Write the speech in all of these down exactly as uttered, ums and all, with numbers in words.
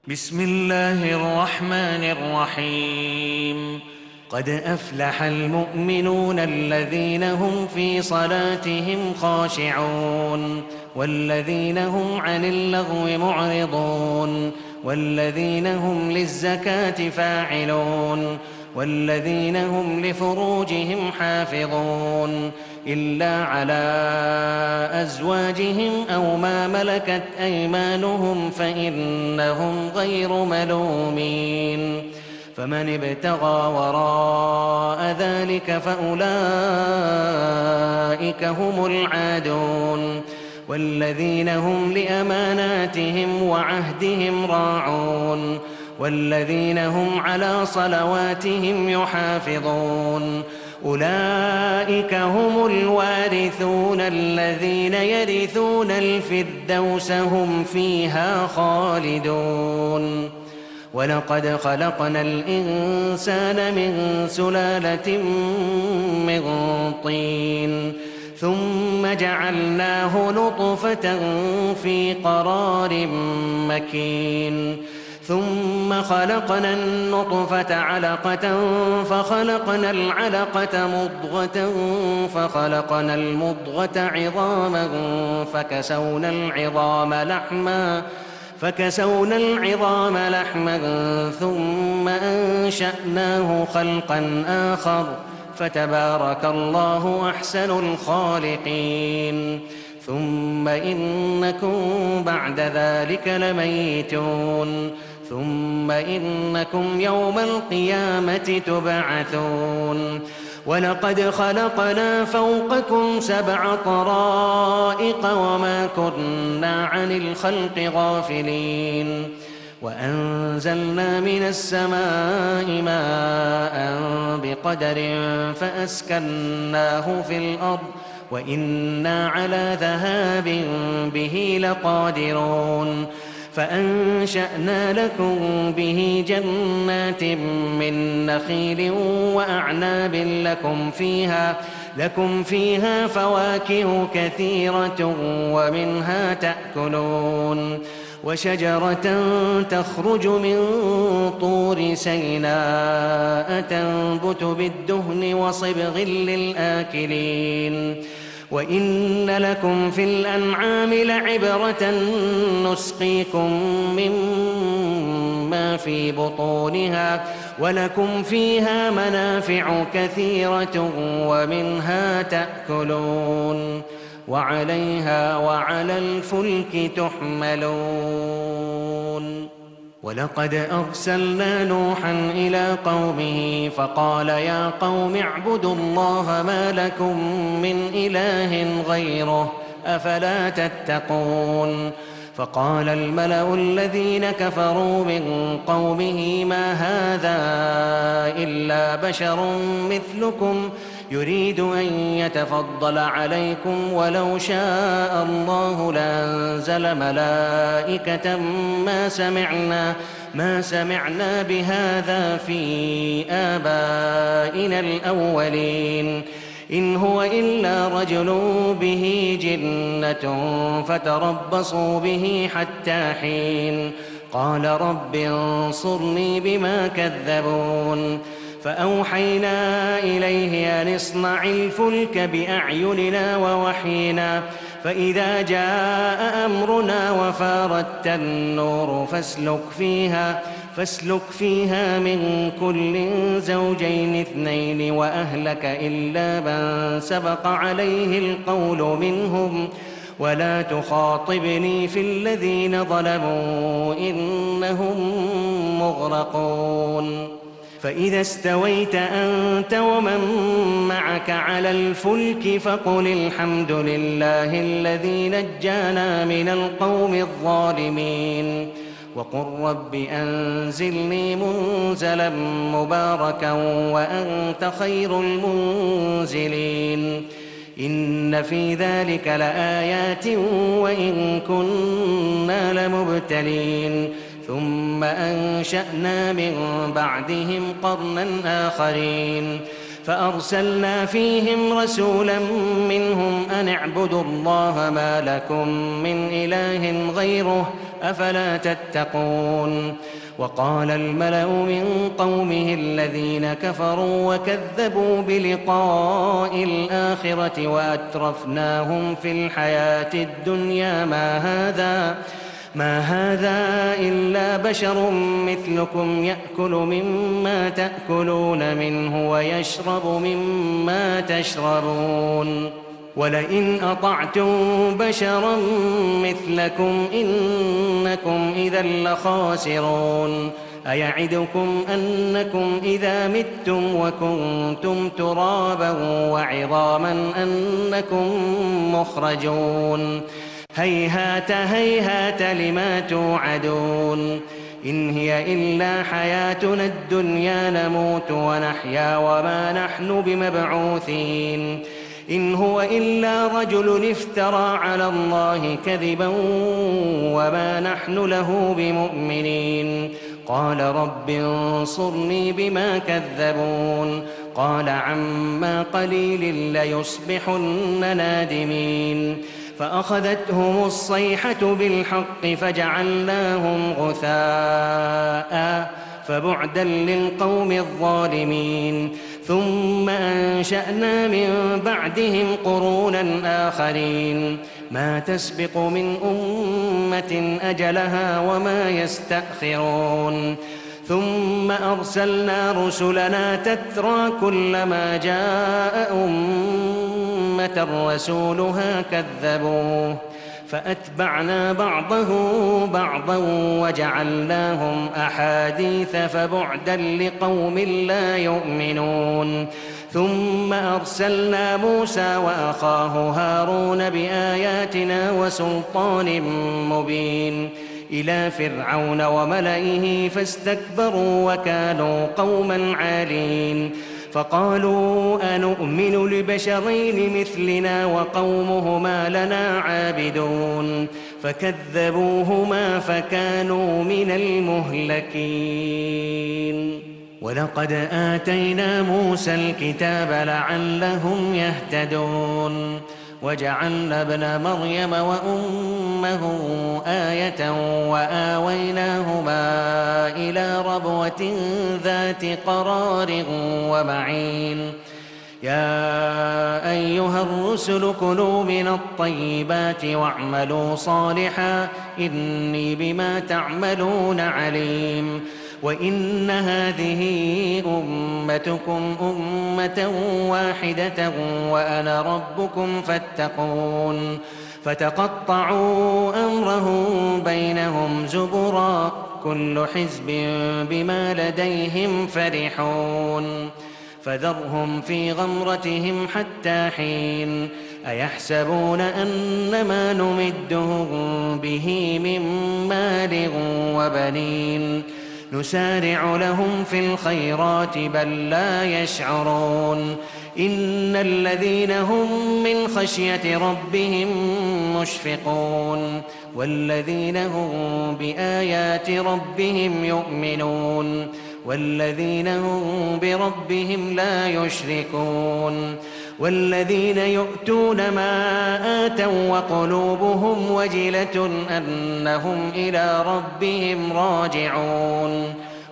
بسم الله الرحمن الرحيم قد أفلح المؤمنون الذين هم في صلاتهم خاشعون والذين هم عن اللغو معرضون والذين هم للزكاة فاعلون والذين هم لفروجهم حافظون إلا على أزواجهم أو ما ملكت أيمانهم فإنهم غير ملومين فمن ابتغى وراء ذلك فأولئك هم العادون والذين هم لأماناتهم وعهدهم راعون والذين هم على صلواتهم يحافظون أولئك هم الوارثون الذين يرثون الفردوس هم فيها خالدون ولقد خلقنا الإنسان من سلالة من طين ثم جعلناه نطفة في قرار مكين ثم خلقنا النطفة علقة فخلقنا العلقة مضغة فخلقنا المضغة عظاما فكسونا العظام لحما فكسونا العظام لحما ثم أنشأناه خلقا آخر فتبارك الله أحسن الخالقين ثم إنكم بعد ذلك لميتون ثم إنكم يوم القيامة تبعثون ولقد خلقنا فوقكم سبع طرائق وما كنا عن الخلق غافلين وأنزلنا من السماء ماء بقدر فأسكناه في الأرض وإنا على ذهاب به لقادرون فأنشأنا لكم به جنات من نخيل وأعناب لكم فيها لكم فيها فواكه كثيرة ومنها تأكلون وشجرة تخرج من طور سيناء تنبت بالدهن وصبغ للآكلين وإن لكم في الأنعام لعبرة نسقيكم مما في بطونها ولكم فيها منافع كثيرة ومنها تأكلون وعليها وعلى الفلك تحملون ولقد أرسلنا نوحا إلى قومه فقال يا قوم اعبدوا الله ما لكم من إله غيره أفلا تتقون فقال الملأ الذين كفروا من قومه ما هذا إلا بشر مثلكم يريد أن يتفضل عليكم ولو شاء الله لأنزل ملائكة ما سمعنا ما سمعنا بهذا في آبائنا الأولين إن هو إلا رجل به جنة فتربصوا به حتى حين قال رب انصرني بما كذبون فأوحينا إليه أن اصنع الفلك بأعيننا ووحينا فإذا جاء أمرنا وفاردت النور فاسلك فيها فاسلك فيها من كل زوجين اثنين وأهلك إلا من سبق عليه القول منهم ولا تخاطبني في الذين ظلموا إنهم مغرقون فإذا استويت أنت ومن معك على الفلك فقل الحمد لله الذي نجانا من القوم الظالمين وقل رب أنزلني منزلا مباركا وأنت خير المنزلين إن في ذلك لآيات وإن كنا لمبتلين ثم أنشأنا من بعدهم قرنا آخرين فأرسلنا فيهم رسولا منهم أن اعبدوا الله ما لكم من إله غيره أفلا تتقون وقال الملأ من قومه الذين كفروا وكذبوا بلقاء الآخرة وأترفناهم في الحياة الدنيا ما هذا ما هذا إلا بشر مثلكم يأكل مما تأكلون منه ويشرب مما تشربون ولئن أطعتم بشرا مثلكم إنكم إذا لخاسرون أيعدكم أنكم إذا متم وكنتم ترابا وعظاما أنكم مخرجون هيهات هيهات لما توعدون إن هي إلا حياتنا الدنيا نموت ونحيا وما نحن بمبعوثين إن هو إلا رجل افترى على الله كذبا وما نحن له بمؤمنين قال رب انصرني بما كذبون قال عما قليل ليصبحن نادمين فأخذتهم الصيحة بالحق فجعلناهم غثاء فبعدا للقوم الظالمين ثم أنشأنا من بعدهم قرونا آخرين ما تسبق من أمة أجلها وما يستأخرون ثم أرسلنا رسلنا تترى كلما جاء أمة رسولها كذبوه فأتبعنا بعضهم بعضا وجعلناهم أحاديث فبعدا لقوم لا يؤمنون ثم أرسلنا موسى وأخاه هارون بآياتنا وسلطان مبين إلى فرعون وملئه فاستكبروا وكانوا قوما عالين فقالوا أنؤمن لبشرين مثلنا وقومهما لنا عابدون فكذبوهما فكانوا من المهلكين ولقد آتينا موسى الكتاب لعلهم يهتدون وجعلنا ابن مريم وأمه آية وآويناهما إلى ربوة ذات قرار ومعين يا أيها الرسل كلوا من الطيبات واعملوا صالحا إني بما تعملون عليم وإن هذه أمتكم أمة واحدة وأنا ربكم فاتقون فتقطعوا أمرهم بينهم زبرا كل حزب بما لديهم فرحون فذرهم في غمرتهم حتى حين أيحسبون أنما نمدهم به من مال وبنين نسارع لهم في الخيرات بل لا يشعرون إن الذين هم من خشية ربهم مشفقون والذين هم بآيات ربهم يؤمنون والذين هم بربهم لا يشركون والذين يؤتون ما آتوا وقلوبهم وجلة أنهم إلى ربهم راجعون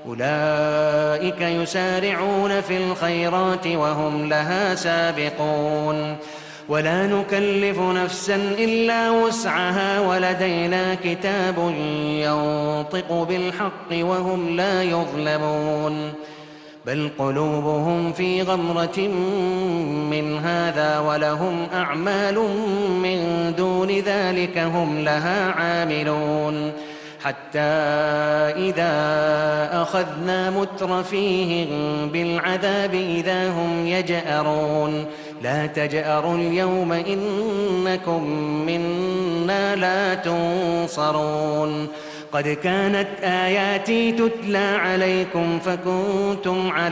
أولئك يسارعون في الخيرات وهم لها سابقون ولا نكلف نفسا إلا وسعها ولدينا كتاب ينطق بالحق وهم لا يظلمون بل قلوبهم في غمرة من هذا ولهم أعمال من دون ذلك هم لها عاملون حتى إذا أخذنا مترفيهم بالعذاب إذا هم يجأرون لا تجأروا اليوم إنكم منا لا تنصرون قد كانت آياتي تتلى عليكم فكنتم على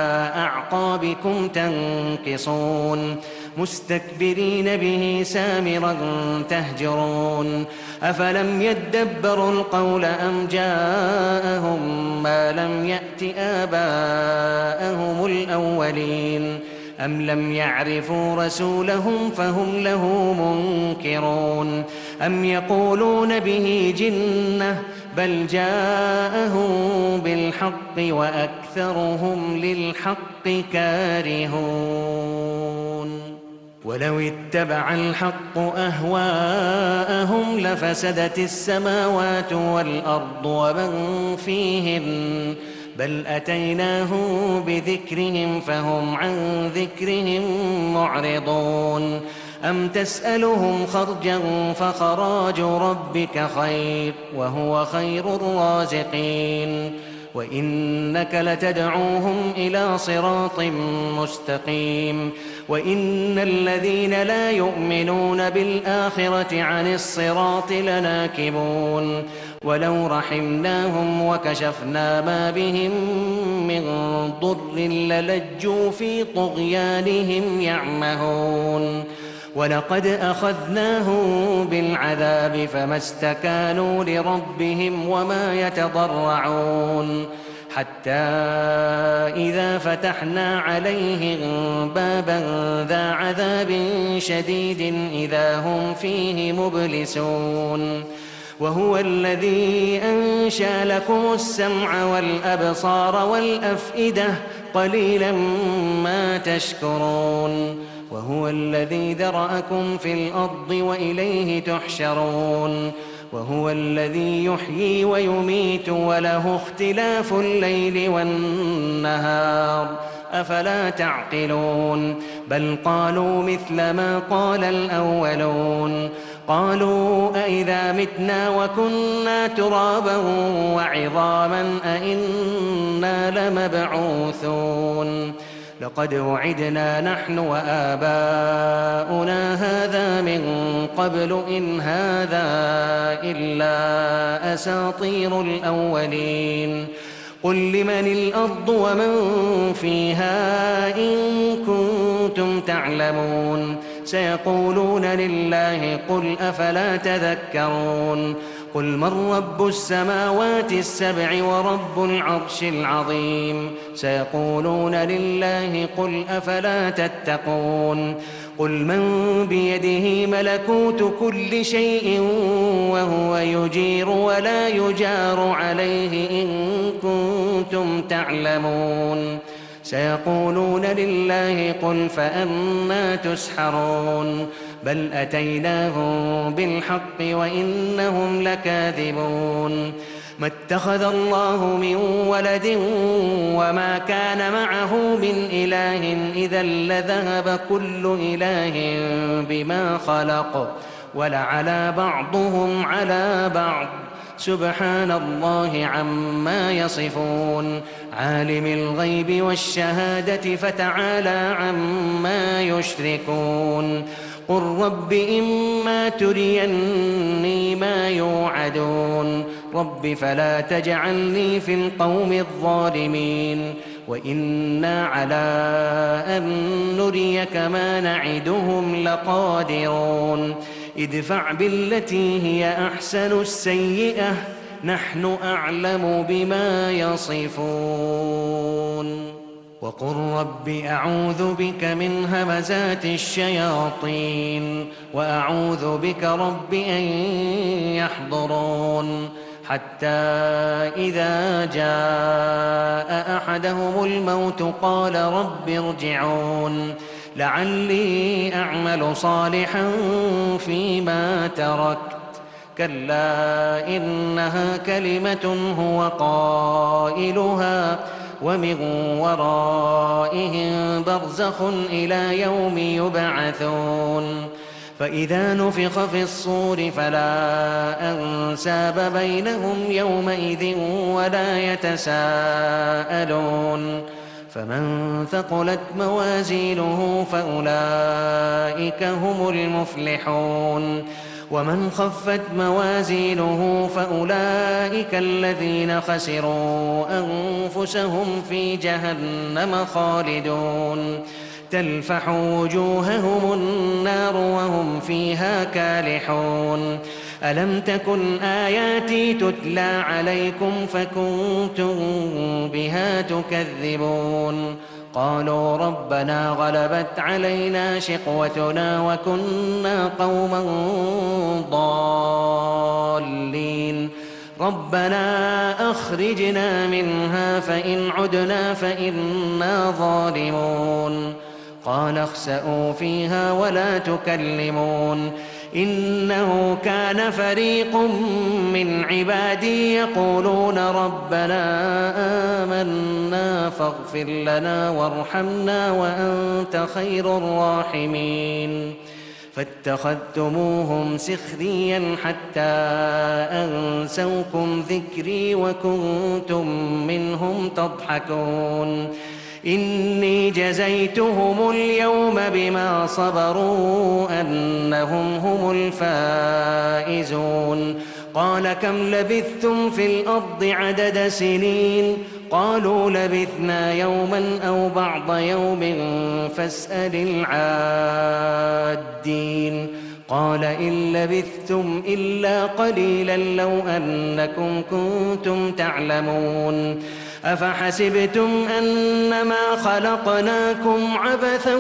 أعقابكم تنكصون مستكبرين به سامرا تهجرون أفلم يدبروا القول أم جاءهم ما لم يأت آباءهم الأولين أم لم يعرفوا رسولهم فهم له منكرون أم يقولون به جنة بل جاءهم بالحق وأكثرهم للحق كارهون ولو اتبع الحق أهواءهم لفسدت السماوات والأرض ومن فيهن بل أتيناهم بذكرهم فهم عن ذكرهم معرضون أم تسألهم خرجا فخراج ربك خير وهو خير الرازقين وإنك لتدعوهم إلى صراط مستقيم وإن الذين لا يؤمنون بالآخرة عن الصراط لناكبون ولو رحمناهم وكشفنا ما بهم من ضر للجوا في طغيانهم يعمهون ولقد أخذناهم بالعذاب فما استكانوا لربهم وما يتضرعون حتى إذا فتحنا عليهم بابا ذا عذاب شديد إذا هم فيه مبلسون وهو الذي أنشأ لكم السمع والأبصار والأفئدة قليلا ما تشكرون وهو الذي ذرأكم في الأرض وإليه تحشرون وهو الذي يحيي ويميت وله اختلاف الليل والنهار أفلا تعقلون بل قالوا مثل ما قال الأولون قالوا أئذا متنا وكنا ترابا وعظاما أئنا لمبعوثون لقد وعدنا نحن وآباؤنا هذا من قبل إن هذا إلا أساطير الأولين قل لمن الأرض ومن فيها إن كنتم تعلمون سيقولون لله قل أفلا تذكرون قل من رب السماوات السبع ورب العرش العظيم سيقولون لله قل أفلا تتقون قل من بيده ملكوت كل شيء وهو يجير ولا يجار عليه إن كنتم تعلمون سيقولون لله قل فأنى تسحرون بل أتيناهم بالحق وإنهم لكاذبون ما اتخذ الله من ولد وما كان معه من إله إذا لذهب كل إله بما خلق ولعلى بعضهم على بعض سبحان الله عما يصفون عالم الغيب والشهادة فتعالى عما يشركون قل رب إما تريني ما يوعدون رب فلا تجعلني في القوم الظالمين وإنا على أن نريك ما نعدهم لقادرون ادفع بالتي هي أحسن السيئة نحن أعلم بما يصفون وقل رب أعوذ بك من همزات الشياطين وأعوذ بك رب أن يحضرون حتى إذا جاء أحدهم الموت قال رب ارجعون لعلي أعمل صالحا فيما تركت كلا إنها كلمة هو قائلها ومن ورائهم برزخ إلى يوم يبعثون فإذا نفخ في الصور فلا أنساب بينهم يومئذ ولا يتساءلون فمن ثقلت موازينه فأولئك هم المفلحون ومن خفت موازينه فأولئك الذين خسروا أنفسهم في جهنم خالدون تلفح وجوههم النار وهم فيها كالحون ألم تكن آياتي تتلى عليكم فكنتم بها تكذبون قالوا ربنا غلبت علينا شقوتنا وكنا قوما ضالين ربنا أخرجنا منها فإن عدنا فإنا ظالمون قال اخسئوا فيها ولا تكلمون إنه كان فريق من عبادي يقولون ربنا آمنا فاغفر لنا وارحمنا وأنت خير الراحمين فاتخذتموهم سخريا حتى أنسوكم ذكري وكنتم منهم تضحكون إني جزيتهم اليوم بما صبروا أنهم هم الفائزون قال كم لبثتم في الأرض عدد سنين قالوا لبثنا يوما أو بعض يوم فاسأل العادين قال إن لبثتم إلا قليلا لو أنكم كنتم تعلمون أفحسبتم أنما خلقناكم عبثا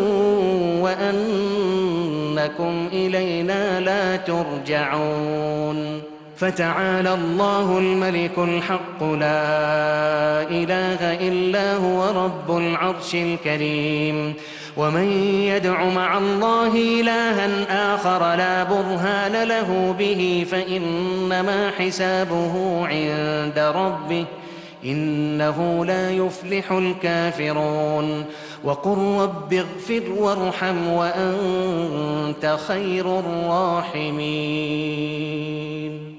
وأنكم إلينا لا ترجعون فتعالى الله الملك الحق لا إله إلا هو رب العرش الكريم ومن يدع مع الله إلها آخر لا برهان له به فإنما حسابه عند ربه إنه لا يفلح الكافرون وقل رب اغفر وارحم وأنت خير الراحمين